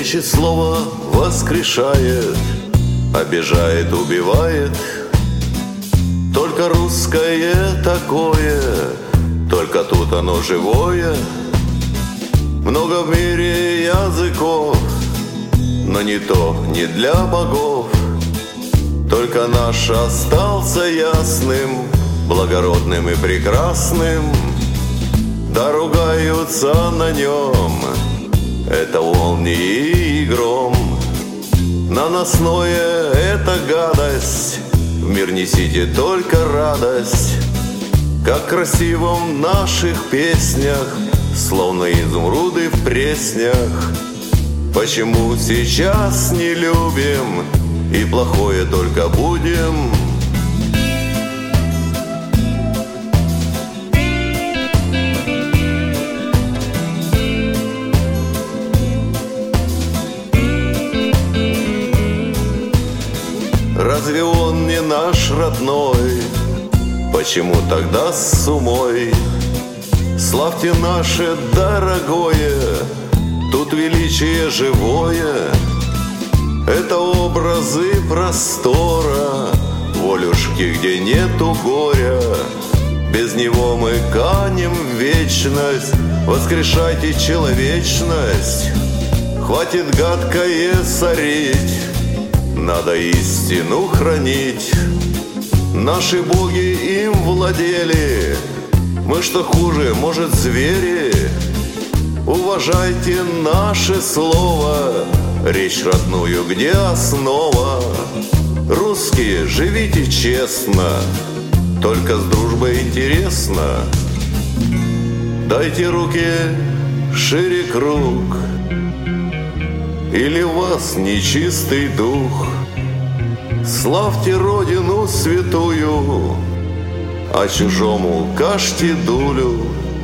Лечит слово, воскрешает, обижает, убивает. Только русское такое, только тут оно живое. Много в мире языков, но не то, не для богов. Только наш остался ясным, благородным и прекрасным. Да ругаются на нем, это молнии и гром. Наносное это гадость, в мир несите только радость. Как красиво в наших песнях, словно изумруды в преснях. Почему сейчас не любим и плохое только будем? Разве он не наш родной? Почему тогда с умой? Славьте наше дорогое, тут величие живое. Это образы простора, волюшки, где нету горя. Без него мы канем в вечность. Воскрешайте человечность. Хватит гадкое сорить, надо истину хранить. Наши боги им владели, мы что хуже, может, звери? Уважайте наше слово, речь родную, где основа. Русские, живите честно, только с дружбой интересно. Дайте руки шире круг, или у вас нечистый дух. Славьте Родину святую, а чужому кажьте дулю.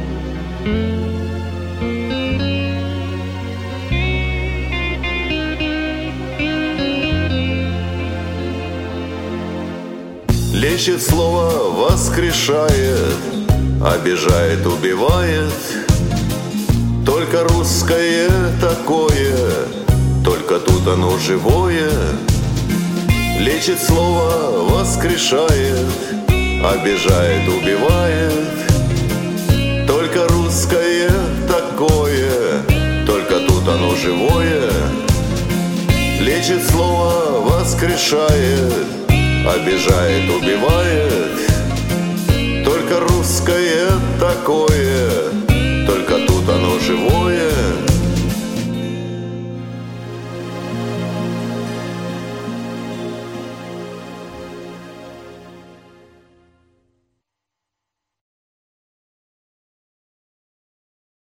Лечит слово, воскрешает, обижает, убивает. Только русское такое, только тут оно живое. Лечит слово, воскрешает, обижает, убивает. Только русское такое, только тут оно живое. Лечит слово, воскрешает, обижает, убивает. Только русское такое,